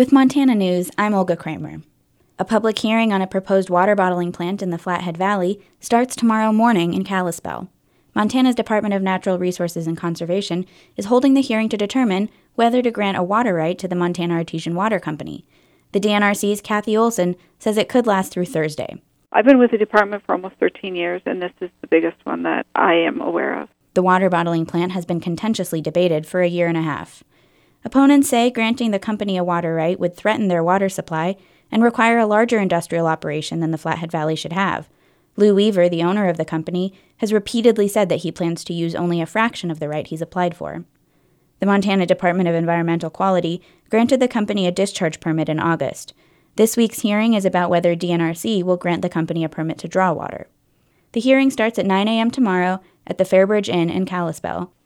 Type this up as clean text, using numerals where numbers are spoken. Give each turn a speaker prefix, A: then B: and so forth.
A: With Montana News, I'm Olga Kramer. A public hearing on a proposed water bottling plant in the Flathead Valley starts tomorrow morning in Kalispell. Montana's Department of Natural Resources and Conservation is holding the hearing to determine whether to grant a water right to the Montana Artesian Water Company. The DNRC's Kathy Olson says it could last through Thursday.
B: I've been with the department for almost 13 years, and this is the biggest one that I am aware of.
A: The water bottling plant has been contentiously debated for a year and a half. Opponents say granting the company a water right would threaten their water supply and require a larger industrial operation than the Flathead Valley should have. Lou Weaver, the owner of the company, has repeatedly said that he plans to use only a fraction of the right he's applied for. The Montana Department of Environmental Quality granted the company a discharge permit in August. This week's hearing is about whether DNRC will grant the company a permit to draw water. The hearing starts at 9 a.m. tomorrow at the Fairbridge Inn in Kalispell.